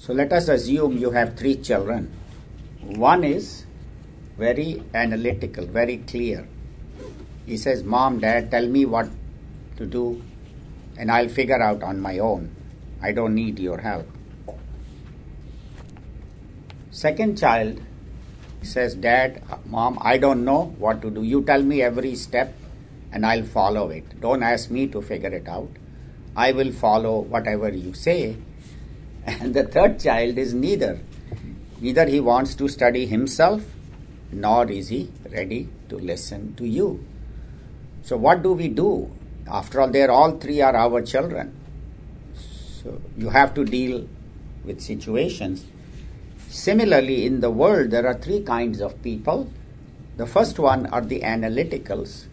So let us assume you have 3 children. One is very analytical, very clear. He says, Mom, Dad, tell me what to do and I'll figure out on my own. I don't need your help. Second child says, Dad, Mom, I don't know what to do. You tell me every step and I'll follow it. Don't ask me to figure it out. I will follow whatever you say. And the third child is neither. Neither he wants to study himself, nor is he ready to listen to you. So what do we do? After all, all 3 are our children. So you have to deal with situations. Similarly, in the world, there are 3 kinds of people. The first one are the analyticals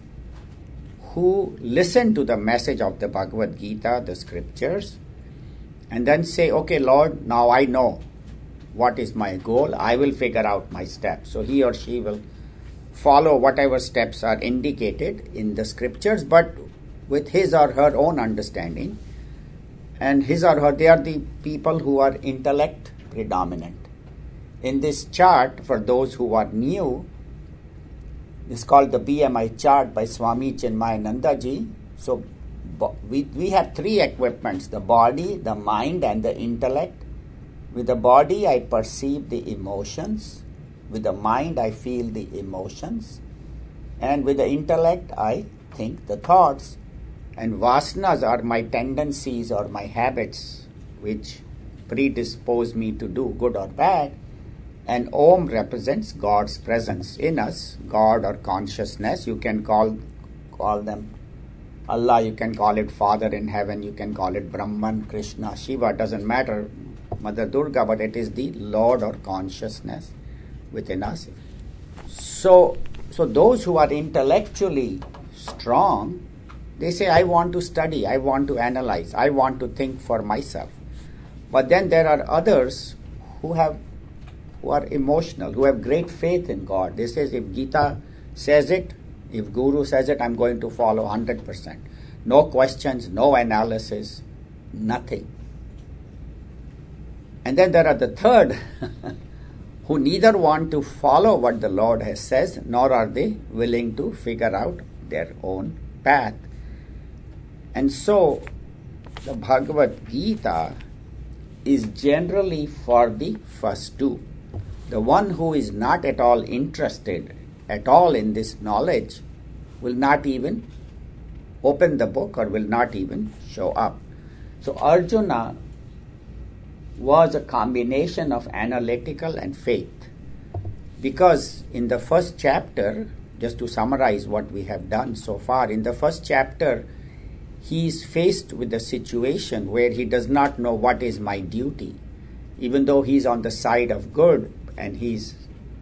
who listen to the message of the Bhagavad Gita, the scriptures, and then say, okay, Lord, now I know what is my goal. I will figure out my steps. So he or she will follow whatever steps are indicated in the scriptures, but with his or her own understanding. And his or her, they are the people who are intellect predominant. In this chart, for those who are new, it's called the BMI chart by Swami Chinmayananda ji. So we have 3 equipments, the body, the mind, and the intellect. With the body, I perceive the emotions. With the mind, I feel the emotions. And with the intellect, I think the thoughts. And vasanas are my tendencies or my habits which predispose me to do good or bad. And Om represents God's presence in us, God or consciousness. You can call them Allah, you can call it Father in heaven, you can call it Brahman, Krishna, Shiva, doesn't matter, Mother Durga, but it is the Lord or consciousness within us. So those who are intellectually strong, they say, I want to study, I want to analyze, I want to think for myself. But then there are others who are emotional, who have great faith in God. They say, if Gita says it, if Guru says it, I'm going to follow 100%. No questions, no analysis, nothing. And then there are the third, who neither want to follow what the Lord has says, nor are they willing to figure out their own path. And so, the Bhagavad Gita is generally for the first 2. The one who is not at all interested at all in this knowledge will not even open the book or will not even show up. So Arjuna was a combination of analytical and faith. Because in the first chapter, just to summarize what we have done so far, in the first chapter, he is faced with a situation where he does not know what is my duty. Even though he is on the side of good and his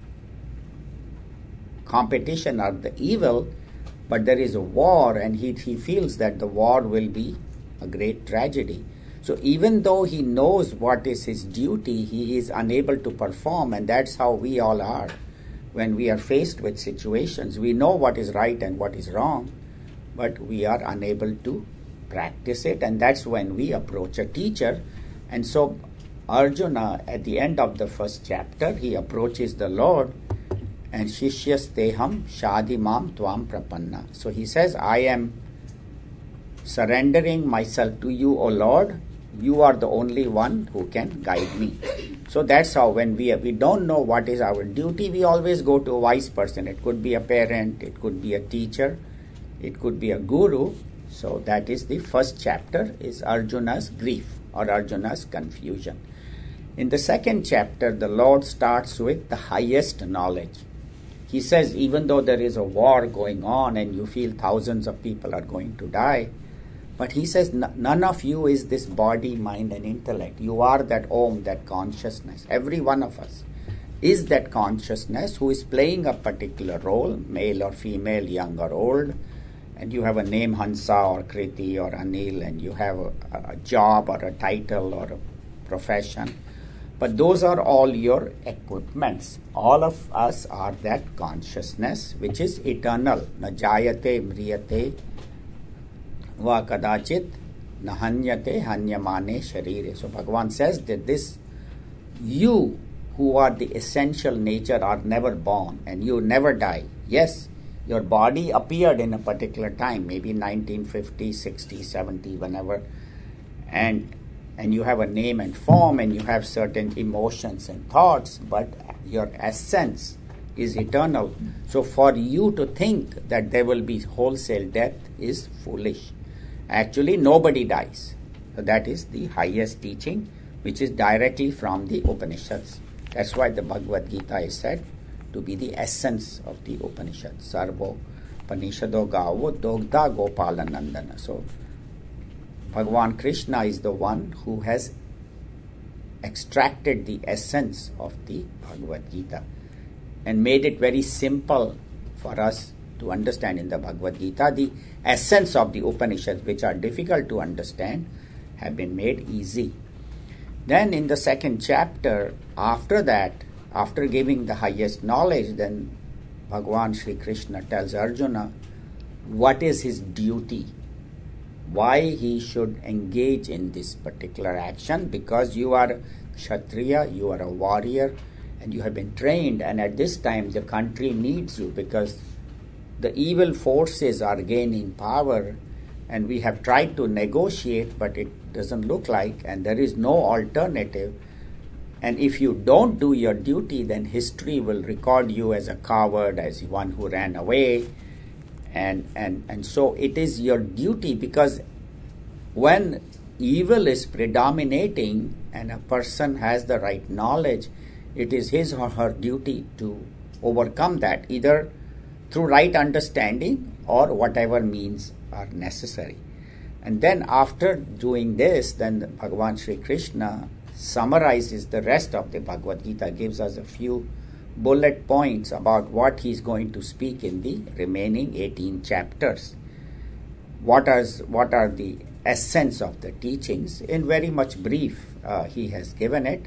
competition are the evil, but there is a war and he feels that the war will be a great tragedy. So even though he knows what is his duty, he is unable to perform, and that's how we all are. When we are faced with situations, we know what is right and what is wrong, but we are unable to practice it, and that's when we approach a teacher. And so Arjuna, at the end of the first chapter, he approaches the Lord, and Shishyasteham Shadimam Tvam Prapanna. So he says, I am surrendering myself to you, O Lord. You are the only one who can guide me. So that's how when we don't know what is our duty, we always go to a wise person. It could be a parent, it could be a teacher, it could be a guru. So that is the first chapter, is Arjuna's grief or Arjuna's confusion. In the second chapter, the Lord starts with the highest knowledge. He says, even though there is a war going on and you feel thousands of people are going to die, but he says, none of you is this body, mind and intellect. You are that Om, that consciousness. Every one of us is that consciousness who is playing a particular role, male or female, young or old. And you have a name, Hansa or Kriti or Anil, and you have a job or a title or a profession. But those are all your equipments. All of us are that consciousness which is eternal. Na jayate mriyate va kadachit na hanyate hanyamane sharire. So Bhagavan says that this You who are the essential nature are never born and you never die. Yes, your body appeared in a particular time, maybe 1950, 60, 70, whenever, and you have a name and form and you have certain emotions and thoughts, but your essence is eternal. So for you to think that there will be wholesale death is foolish. Actually, nobody dies. So that is the highest teaching, which is directly from the Upanishads. That's why the Bhagavad Gita is said to be the essence of the Upanishads. Sarvo Upanishado Gavo Dogda Gopalanandana. So Bhagavan Krishna is the one who has extracted the essence of the Bhagavad Gita and made it very simple for us to understand in the Bhagavad Gita. The essence of the Upanishads, which are difficult to understand, have been made easy. Then in the second chapter, after that, after giving the highest knowledge, then Bhagavan Sri Krishna tells Arjuna what is his duty, why he should engage in this particular action, because you are a Kshatriya, you are a warrior, and you have been trained, and at this time the country needs you because the evil forces are gaining power, and we have tried to negotiate, but it doesn't look like, and there is no alternative. And if you don't do your duty, then history will record you as a coward, as one who ran away. And so it is your duty, because when evil is predominating and a person has the right knowledge, it is his or her duty to overcome that, either through right understanding or whatever means are necessary. And then after doing this, then Bhagavan Sri Krishna summarizes the rest of the Bhagavad Gita, gives us a few bullet points about what he is going to speak in the remaining 18 chapters. What are the essence of the teachings? In very much brief, he has given it.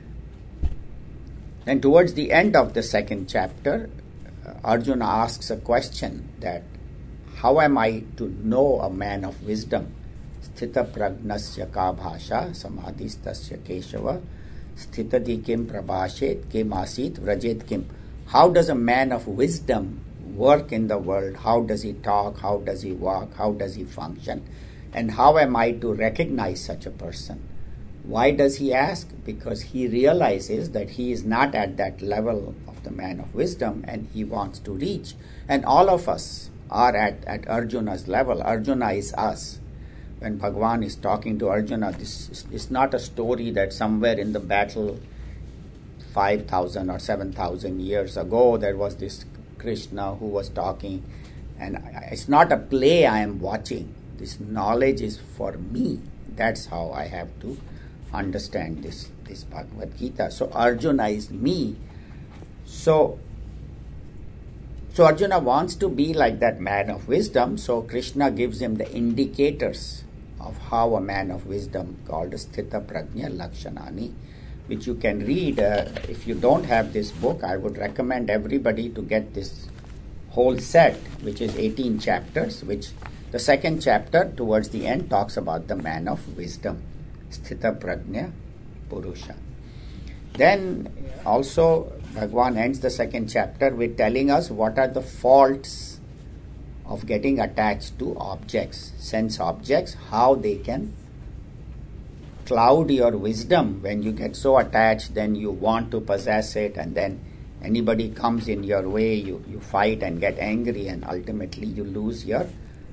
Then towards the end of the second chapter, Arjuna asks a question that, how am I to know a man of wisdom? Sthita pragnasya ka bhasha samadhistasya keshava sthitadi kim prabhashet kim asit vrajet kim. How does a man of wisdom work in the world? How does he talk? How does he walk? How does he function? And how am I to recognize such a person? Why does he ask? Because he realizes that he is not at that level of the man of wisdom and he wants to reach. And all of us are at Arjuna's level. Arjuna is us. When Bhagavan is talking to Arjuna, this is not a story that somewhere in the battle 5,000 or 7,000 years ago there was this Krishna who was talking. And it's not a play I am watching. This knowledge is for me. That's how I have to understand this Bhagavad Gita. So Arjuna is me. So Arjuna wants to be like that man of wisdom. So Krishna gives him the indicators of how a man of wisdom, called Sthita Prajna Lakshanani, which you can read. If you don't have this book, I would recommend everybody to get this whole set, which is 18 chapters, which the second chapter towards the end talks about the man of wisdom, Sthita Prajna Purusha. Then also Bhagavan ends the second chapter with telling us what are the faults of getting attached to objects, sense objects, how they can cloud your wisdom. When you get so attached, then you want to possess it, and then anybody comes in your way, you fight and get angry, and ultimately you lose your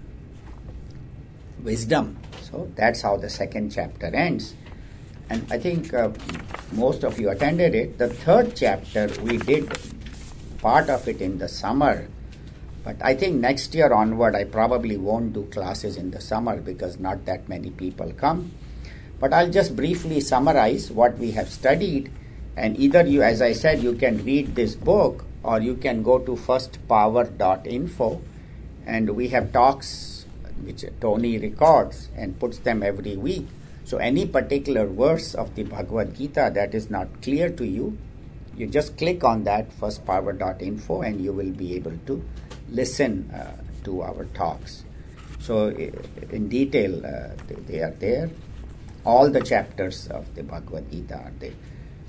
wisdom. So that's how the second chapter ends. And I think most of you attended it. The third chapter, we did part of it in the summer. But I think next year onward, I probably won't do classes in the summer because not that many people come. But I'll just briefly summarize what we have studied. And either you, as I said, you can read this book or you can go to firstpower.info. And we have talks which Tony records and puts them every week. So any particular verse of the Bhagavad Gita that is not clear to you, you just click on that firstpower.info and you will be able to listen to our talks. So in detail, they are there. All the chapters of the Bhagavad Gita are there.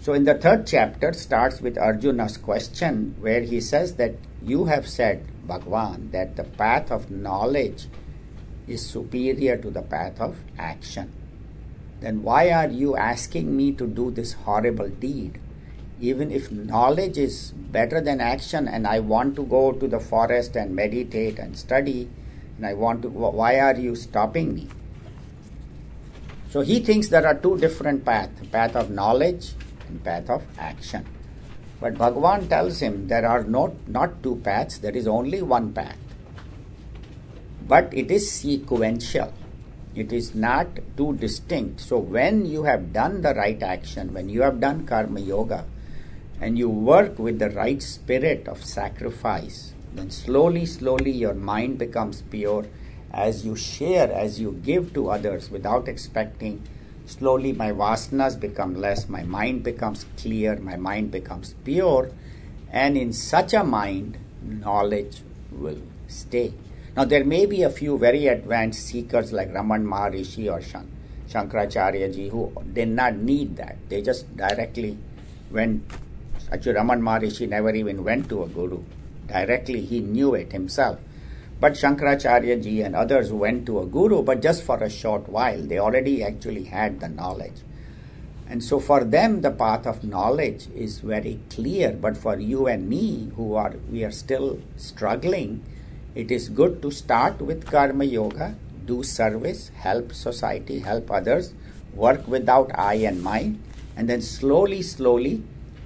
So in the third chapter starts with Arjuna's question, where he says that you have said, Bhagavan, that the path of knowledge is superior to the path of action. Then why are you asking me to do this horrible deed? Even if knowledge is better than action and I want to go to the forest and meditate and study, and why are you stopping me? So he thinks there are two different paths, path of knowledge and path of action. But Bhagavan tells him there are not two paths, there is only one path. But it is sequential. It is not too distinct. So when you have done the right action, when you have done karma yoga, and you work with the right spirit of sacrifice, then slowly your mind becomes pure. As you share, as you give to others without expecting, slowly my vasanas become less, my mind becomes clear, my mind becomes pure, and in such a mind, knowledge will stay. Now there may be a few very advanced seekers like Raman Maharishi or Shankaracharya ji who did not need that. They just directly went. Actually, Raman Maharishi never even went to a guru. Directly he knew it himself. But Shankaracharya ji and others went to a guru, but just for a short while. They already actually had the knowledge. And so for them, the path of knowledge is very clear. But for you and me, we are still struggling, it is good to start with karma yoga, do service, help society, help others, work without I and mine, and then slowly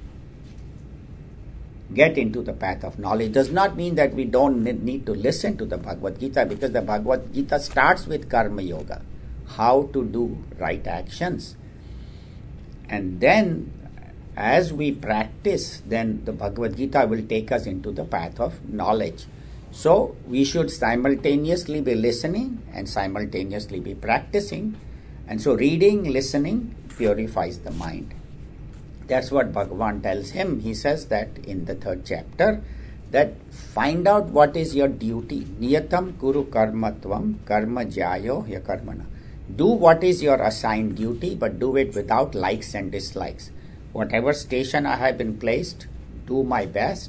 get into the path of knowledge. Does not mean that we don't need to listen to the Bhagavad Gita, because the Bhagavad Gita starts with karma yoga, how to do right actions. And then as we practice, then the Bhagavad Gita will take us into the path of knowledge. So we should simultaneously be listening and simultaneously be practicing. And so reading, listening purifies the mind. That's what Bhagavan tells him. He says that in the third chapter, that find out what is your duty. Niyatam kuru karmatvam karma jayo ya karmana. Do what is your assigned duty, but do it without likes and dislikes. Whatever station I have been placed, do my best.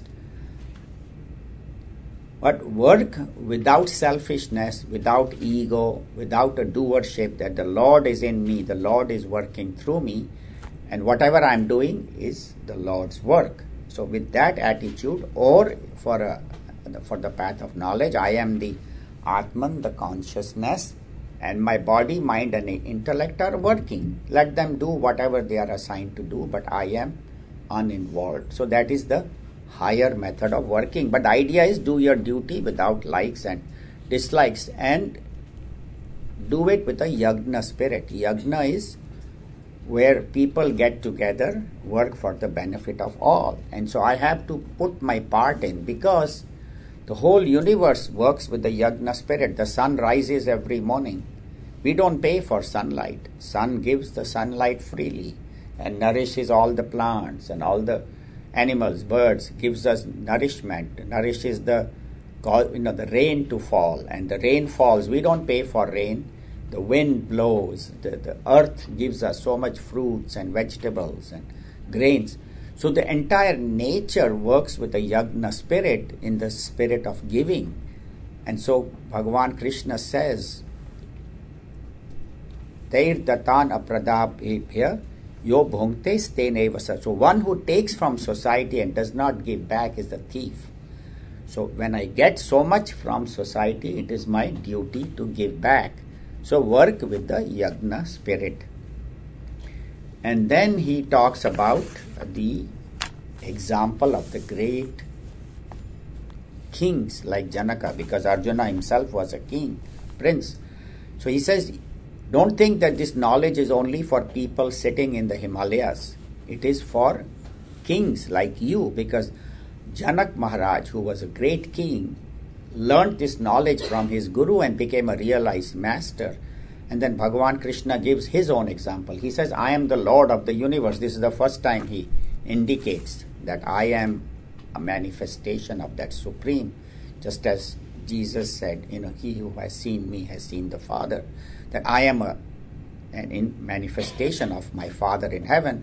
But work without selfishness, without ego, without a doership, that the Lord is in me, the Lord is working through me, and whatever I am doing is the Lord's work. So with that attitude, or for the path of knowledge, I am the Atman, the consciousness, and my body, mind and intellect are working. Let them do whatever they are assigned to do, but I am uninvolved. So that is the higher method of working. But the idea is do your duty without likes and dislikes, and do it with a yagna spirit. Yagna is where people get together, work for the benefit of all. And so I have to put my part in, because the whole universe works with the yagna spirit. The sun rises every morning. We don't pay for sunlight. Sun gives the sunlight freely and nourishes all the plants and all the animals, birds, gives us nourishment, nourishes the rain to fall, and the rain falls. We don't pay for rain. The wind blows, the earth gives us so much fruits and vegetables and grains. So the entire nature works with the yagna spirit, in the spirit of giving. And so Bhagavan Krishna says, Tair datan apradabhya yo bhungte steneva sa. So one who takes from society and does not give back is the thief. So when I get so much from society, it is my duty to give back. So work with the yagna spirit. And then he talks about the example of the great kings like Janaka, because Arjuna himself was a king, prince. So he says, don't think that this knowledge is only for people sitting in the Himalayas. It is for kings like you, because Janak Maharaj, who was a great king, learned this knowledge from his guru and became a realized master. And then Bhagavan Krishna gives his own example. He says, I am the Lord of the universe. This is the first time he indicates that I am a manifestation of that Supreme. Just as Jesus said, he who has seen me has seen the Father. That I am an manifestation of my Father in heaven.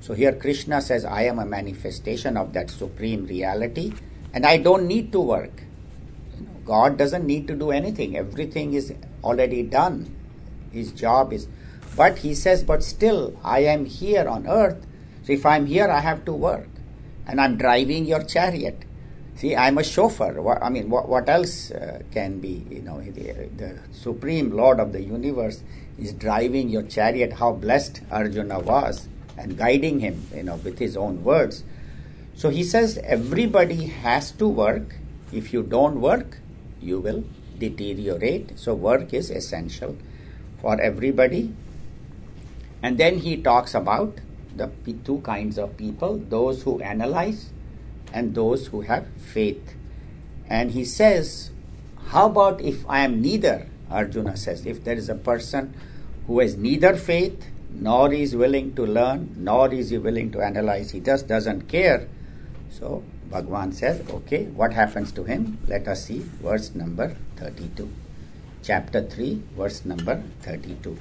So here Krishna says, I am a manifestation of that supreme reality, and I don't need to work. God doesn't need to do anything. Everything is already done. His job is... But he says, but still, I am here on earth. So if I'm here, I have to work. And I'm driving your chariot. See, I'm a chauffeur. What else can be? The Supreme Lord of the universe is driving your chariot. How blessed Arjuna was, and guiding him, with his own words. So he says, everybody has to work. If you don't work, you will deteriorate. So work is essential for everybody. And then he talks about the two kinds of people, those who analyze and those who have faith. And he says, how about if I am neither? Arjuna says, if there is a person who has neither faith, nor is willing to learn, nor is he willing to analyze, he just doesn't care. So Bhagavan says, okay, what happens to him? Let us see verse number 32. Chapter 3, verse number 32.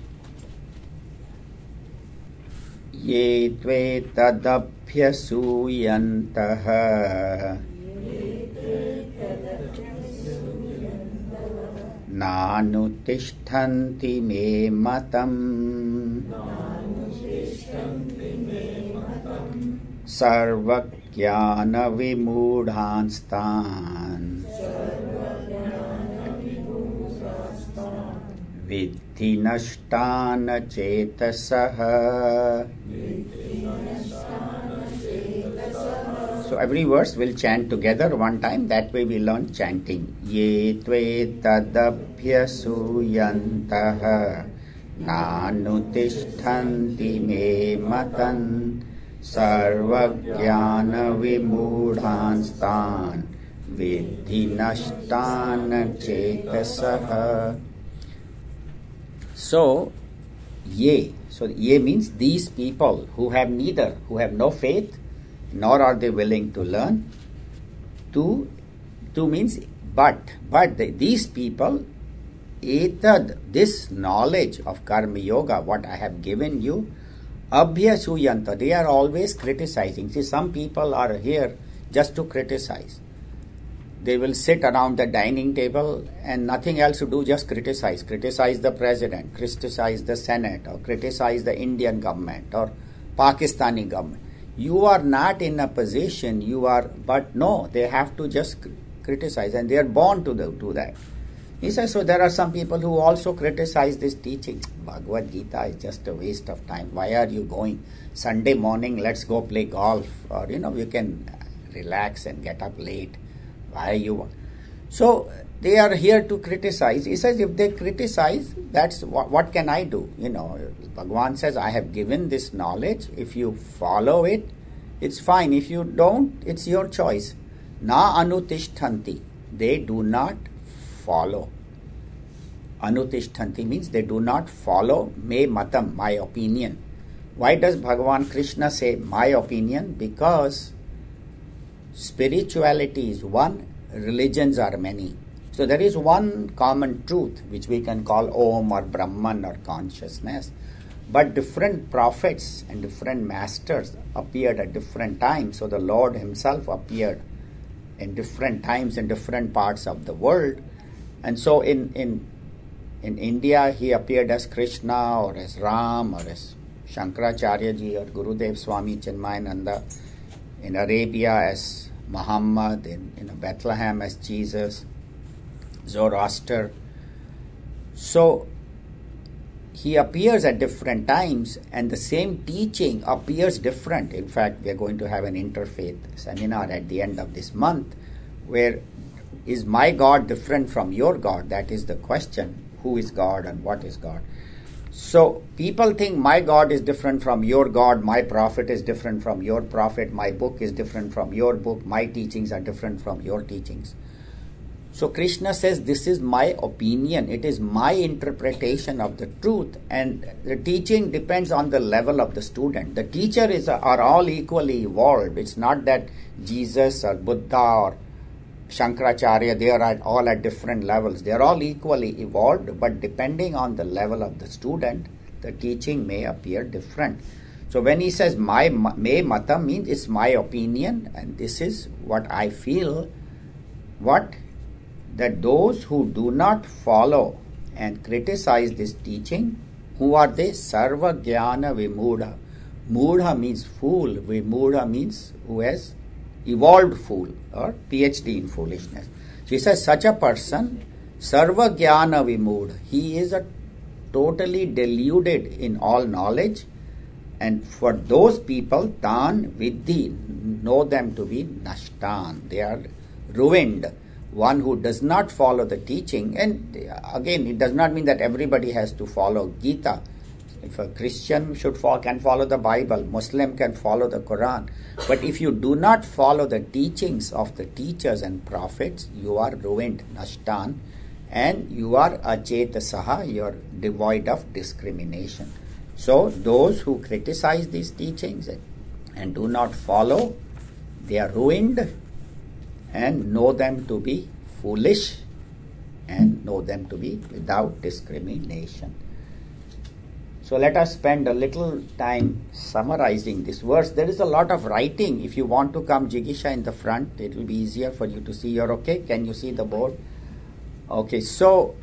Ye tve tadabhyasuyantah nanutishtanti me matam sarvagyana vimudhanstan viddhi nashtana chetasah. So every verse we'll chant together one time. That way we learn chanting. Ye tve tadabhyasuyantah nanutishtanti me matan sarvagyana vimudhanstan viddhi nashtana chetasah. So ye means these people who have neither, who have no faith, nor are they willing to learn. Tu means but these people, etad, this knowledge of karma yoga, what I have given you, abhyasuyanta, they are always criticizing. See, some people are here just to criticize. They will sit around the dining table and nothing else to do, just criticize. Criticize the president, criticize the Senate, or criticize the Indian government or Pakistani government. You are not in a position, but no, they have to just criticize, and they are born to do that. He says, so there are some people who also criticize this teaching. Bhagavad Gita is just a waste of time. Why are you going? Sunday morning, let's go play golf, or you can relax and get up late. Why you? So they are here to criticize. He says, if they criticize, that's what can I do? Bhagavan says, I have given this knowledge. If you follow it, it's fine. If you don't, it's your choice. Na anutishtanti. They do not follow. Anutishtanti means they do not follow me matam, my opinion. Why does Bhagavan Krishna say my opinion? Because spirituality is one, religions are many. So there is one common truth which we can call Om or Brahman or consciousness. But different prophets and different masters appeared at different times. So the Lord himself appeared in different times in different parts of the world. And so in India he appeared as Krishna or as Ram or as Shankaracharya ji or Gurudev Swami Chinmayananda. In Arabia as Muhammad, in Bethlehem as Jesus, Zoroaster. So he appears at different times, and the same teaching appears different. In fact, we are going to have an interfaith seminar at the end of this month, where is my God different from your God? That is the question. Who is God and what is God? So people think my God is different from your God, my prophet is different from your prophet, my book is different from your book, my teachings are different from your teachings. So Krishna says, this is my opinion, it is my interpretation of the truth, and the teaching depends on the level of the student. The teacher are all equally evolved. It's not that Jesus or Buddha or Shankaracharya, they are all at different levels. They are all equally evolved, but depending on the level of the student, the teaching may appear different. So when he says my me mata means it's my opinion and this is what I feel, that those who do not follow and criticize this teaching, who are they? Sarva jnana vimudha. Mudha means fool, vimudha means who has evolved fool or PhD in foolishness. So he says such a person, sarva jnana vimudha, he is a totally deluded in all knowledge. And for those people, tan vidhi, know them to be nashtan. They are ruined. One who does not follow the teaching, and again, it does not mean that everybody has to follow Gita. If a Christian can follow the Bible, Muslim can follow the Quran. But if you do not follow the teachings of the teachers and prophets, you are ruined, nashtan, and you are achetasaha, you are devoid of discrimination. So those who criticize these teachings and do not follow, they are ruined, and know them to be foolish and know them to be without discrimination. So let us spend a little time summarizing this verse. There is a lot of writing. If you want to come, Jigisha, in the front, it will be easier for you to see. You're okay? Can you see the board? Okay, so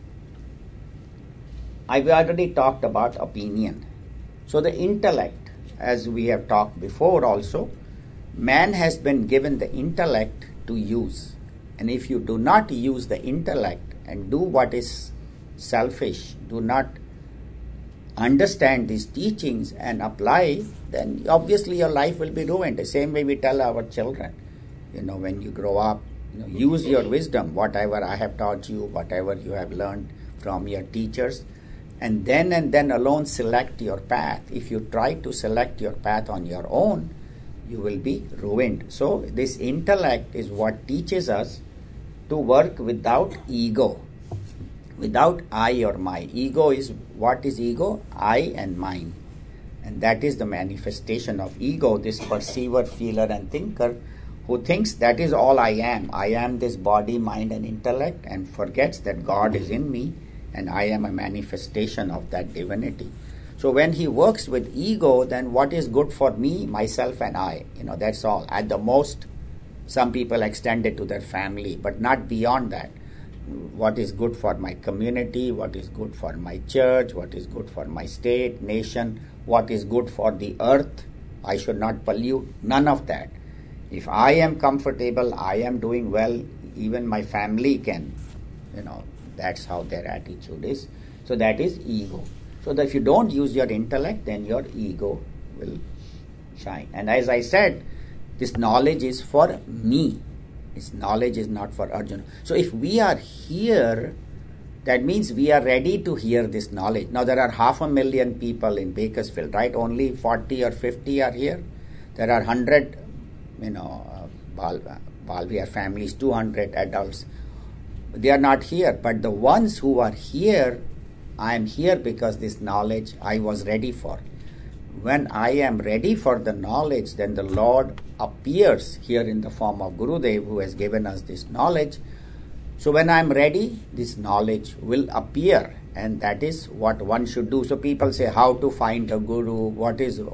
I've already talked about opinion. So the intellect, as we have talked before also, man has been given the intellect to use. And if you do not use the intellect and do what is selfish, do not understand these teachings and apply, then obviously your life will be ruined. The same way we tell our children, when you grow up, use your wisdom, whatever I have taught you, whatever you have learned from your teachers, and then alone select your path. If you try to select your path on your own, you will be ruined. So this intellect is what teaches us to work without ego, without I or my. Ego is, what is ego? I and mine. And that is the manifestation of ego, this perceiver, feeler and thinker who thinks that is all I am. I am this body, mind and intellect, and forgets that God is in me and I am a manifestation of that divinity. So when he works with ego, then what is good for me, myself and I? That's all. At the most, some people extend it to their family, but not beyond that. What is good for my community, what is good for my church, what is good for my state, nation, what is good for the earth. I should not pollute. None of that. If I am comfortable, I am doing well, even my family can, that's how their attitude is. So that is ego. So that if you don't use your intellect, then your ego will shine. And as I said, this knowledge is for me. This knowledge is not for Arjuna. So if we are here, that means we are ready to hear this knowledge. Now there are 500,000 people in Bakersfield, right? Only 40 or 50 are here. There are 100, Balvia families, 200 adults. They are not here. But the ones who are here, I am here because this knowledge I was ready for. When I am ready for the knowledge, then the Lord appears here in the form of Gurudev, who has given us this knowledge. So when I am ready, this knowledge will appear, and that is what one should do. So people say, how to find a guru? What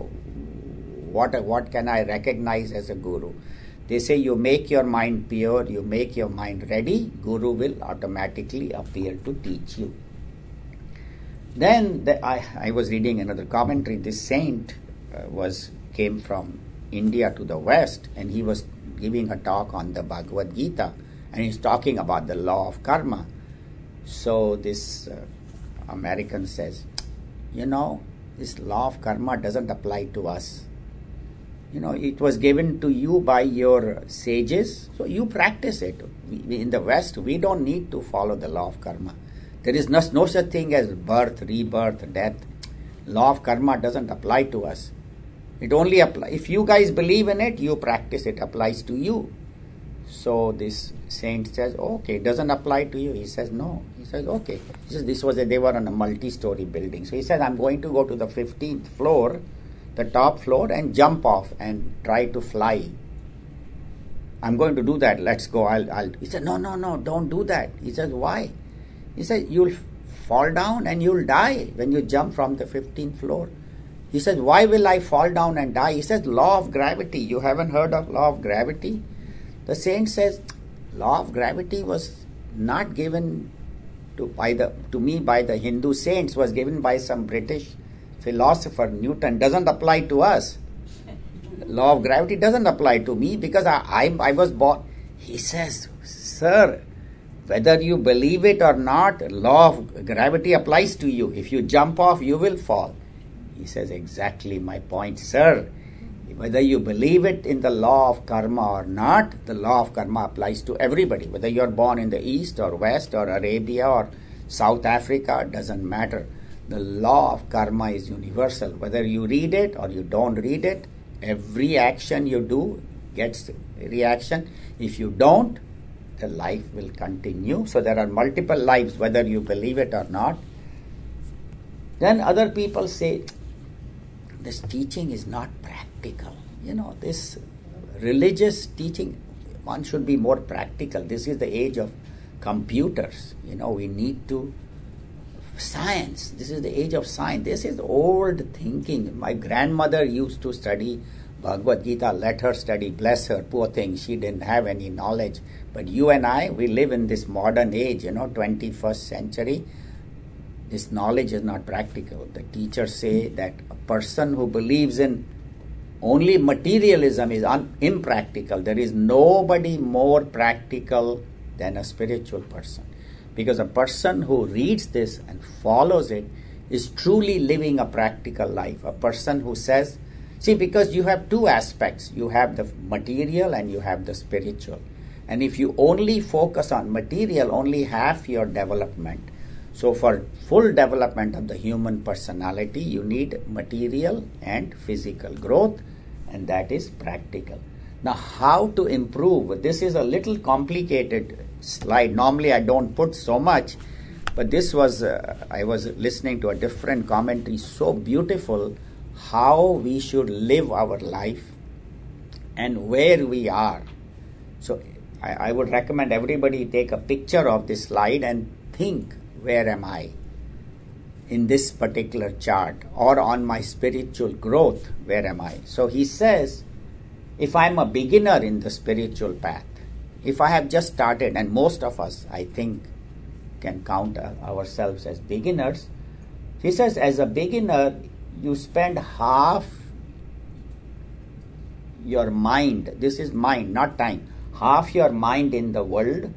can I recognize as a guru? They say you make your mind pure, you make your mind ready, Guru will automatically appear to teach you. Then I was reading another commentary. This saint came from India to the West, and he was giving a talk on the Bhagavad Gita, and he's talking about the law of karma. So this American says, this law of karma doesn't apply to us. It was given to you by your sages, so you practice it. In the West, we don't need to follow the law of karma. There is no such thing as birth, rebirth, death. Law of karma doesn't apply to us. It only applies. If you guys believe in it, you practice it, applies to you. So this saint says, okay, it doesn't apply to you. He says, no. He says, okay. He says, they were on a multi-story building. So he says, I'm going to go to the 15th floor, the top floor, and jump off and try to fly. I'm going to do that. Let's go. He said, no, don't do that. He says, why? He said, you'll fall down and you'll die when you jump from the 15th floor. He says, why will I fall down and die? He says, law of gravity. You haven't heard of law of gravity? The saint says, law of gravity was not given to me by the Hindu saints, was given by some British philosopher. Newton doesn't apply to us. Law of gravity doesn't apply to me because I was born. He says, sir, whether you believe it or not, law of gravity applies to you. If you jump off, you will fall. He says, exactly my point, sir. Whether you believe it in the law of karma or not, the law of karma applies to everybody. Whether you're born in the East or West or Arabia or South Africa, doesn't matter. The law of karma is universal. Whether you read it or you don't read it, every action you do gets a reaction. If you don't, the life will continue. So there are multiple lives, whether you believe it or not. Then other people say, this teaching is not practical. This religious teaching, one should be more practical. This is the age of computers. We need to science. This is the age of science. This is old thinking. My grandmother used to study Bhagavad Gita. Let her study. Bless her. Poor thing. She didn't have any knowledge. But you and I, we live in this modern age, 21st century. This knowledge is not practical. The teachers say that a person who believes in only materialism is impractical. There is nobody more practical than a spiritual person. Because a person who reads this and follows it is truly living a practical life. A person who says, because you have two aspects. You have the material and you have the spiritual. And if you only focus on material, only half your development. So for full development of the human personality, you need material and physical growth, and that is practical. Now, how to improve? This is a little complicated slide. Normally, I don't put so much, but this was, I was listening to a different commentary, so beautiful, how we should live our life and where we are. So I would recommend everybody take a picture of this slide and think, where am I in this particular chart, or on my spiritual growth, where am I? So he says, if I'm a beginner in the spiritual path, if I have just started, and most of us, I think, can count ourselves as beginners, he says, as a beginner, you spend half your mind, this is mind, not time, half your mind in the world,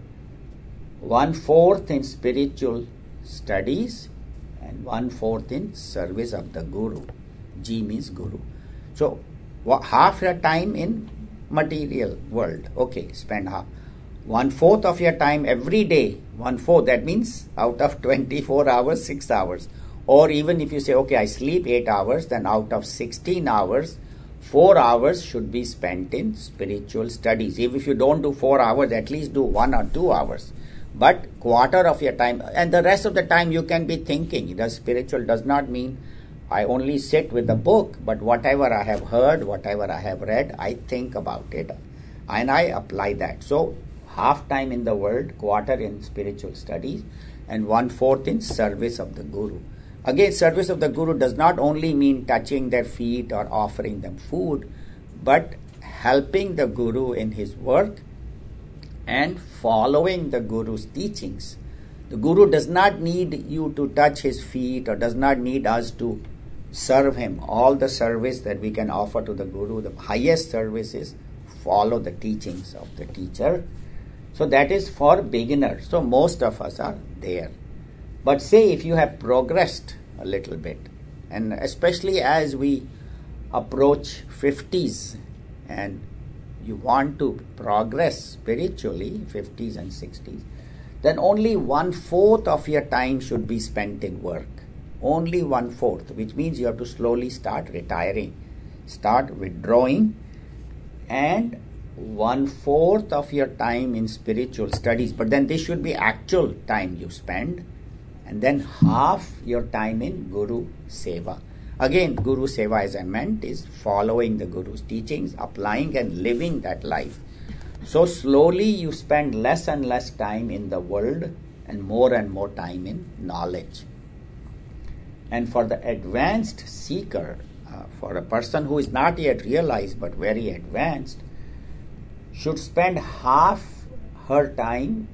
1/4 in spiritual studies, and 1/4 in service of the Guru. G means Guru. So half your time in material world. Okay, spend half. 1/4 of your time every day. 1/4, that means out of 24 hours, 6 hours. Or even if you say, okay, I sleep 8 hours, then out of 16 hours, 4 hours should be spent in spiritual studies. If you don't do 4 hours, at least do 1 or 2 hours. But quarter of your time, and the rest of the time you can be thinking. The spiritual does not mean I only sit with the book, but whatever I have heard, whatever I have read, I think about it and I apply that. So half time in the world, quarter in spiritual studies, and 1/4 in service of the Guru. Again, service of the Guru does not only mean touching their feet or offering them food, but helping the Guru in his work and following the Guru's teachings. The Guru does not need you to touch his feet or does not need us to serve him. All the service that we can offer to the Guru, the highest service is follow the teachings of the teacher. So that is for beginners. So most of us are there. But say if you have progressed a little bit, and especially as we approach 50s and you want to progress spiritually, 50s and 60s, then only 1/4 of your time should be spent in work. Only 1/4, which means you have to slowly start retiring, start withdrawing, and 1/4 of your time in spiritual studies. But then this should be actual time you spend, and then half your time in Guru Seva. Again, Guru Seva, as I meant, is following the Guru's teachings, applying and living that life. So slowly you spend less and less time in the world and more time in knowledge. And for the advanced seeker, for a person who is not yet realized but very advanced, should spend half her time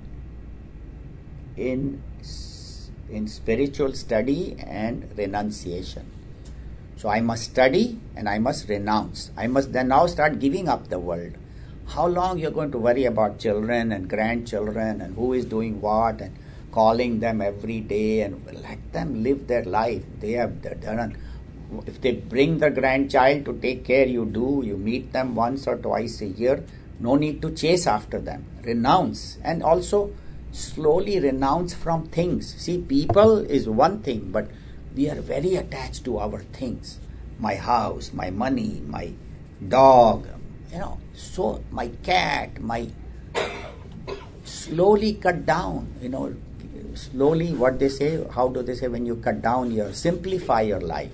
in spiritual study and renunciation. So I must study and I must renounce. I must then now start giving up the world. How long you're going to worry about children and grandchildren and who is doing what and calling them every day, and let them live their life. They have done. If they bring the grandchild to take care, you meet them once or twice a year. No need to chase after them. Renounce, and also slowly renounce from things. See, people is one thing, but we are very attached to our things. My house, my money, my dog, so my cat, slowly cut down, slowly what they say, how do they say, when you cut down, simplify your life,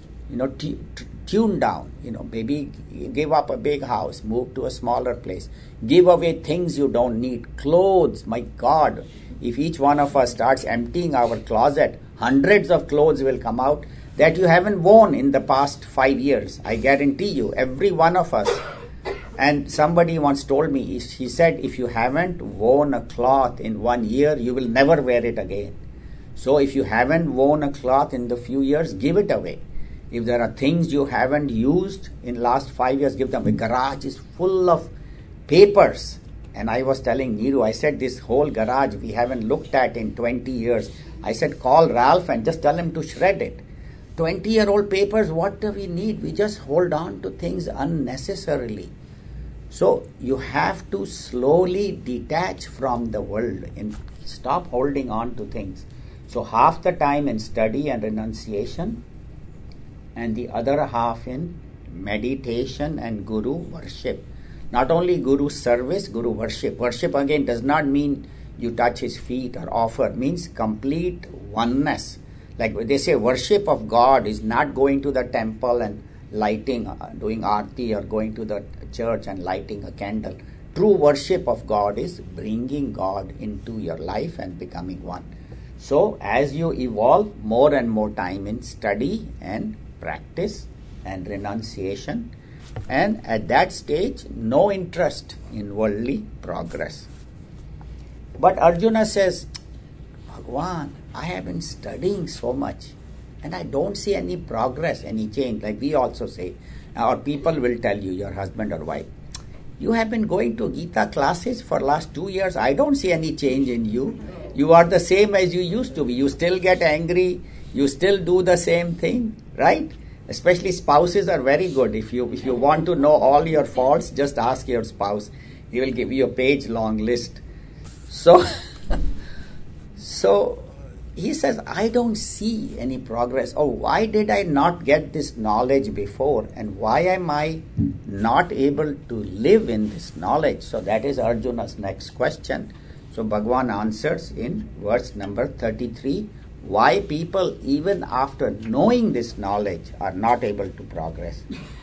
tune down, maybe give up a big house, move to a smaller place, give away things you don't need, clothes, my God, if each one of us starts emptying our closet, hundreds of clothes will come out that you haven't worn in the past 5 years. I guarantee you, every one of us. And somebody once told me, he said, if you haven't worn a cloth in 1 year, you will never wear it again. So if you haven't worn a cloth in the few years, give it away. If there are things you haven't used in last 5 years, give them. The garage is full of papers. And I was telling Neeru, I said, this whole garage we haven't looked at in 20 years. I said, call Ralph and just tell him to shred it. 20-year-old papers, what do we need? We just hold on to things unnecessarily. So you have to slowly detach from the world and stop holding on to things. So half the time in study and renunciation, and the other half in meditation and Guru worship. Not only Guru service, Guru worship. Worship again does not mean you touch his feet or offer. It means complete oneness. Like they say, worship of God is not going to the temple and lighting, doing aarti, or going to the church and lighting a candle. True worship of God is bringing God into your life and becoming one. So as you evolve, more and more time in study and practice and renunciation, and at that stage no interest in worldly progress. But Arjuna says, Bhagwan, I have been studying so much and I don't see any progress, any change. Like we also say, or people will tell you, your husband or wife, you have been going to Gita classes for last 2 years. I don't see any change in you. You are the same as you used to be. You still get angry. You still do the same thing, right? Especially spouses are very good. If you want to know all your faults, just ask your spouse. He will give you a page-long list. So he says, I don't see any progress. Oh, why did I not get this knowledge before? And why am I not able to live in this knowledge? So that is Arjuna's next question. So Bhagavan answers in verse number 33, why people even after knowing this knowledge are not able to progress.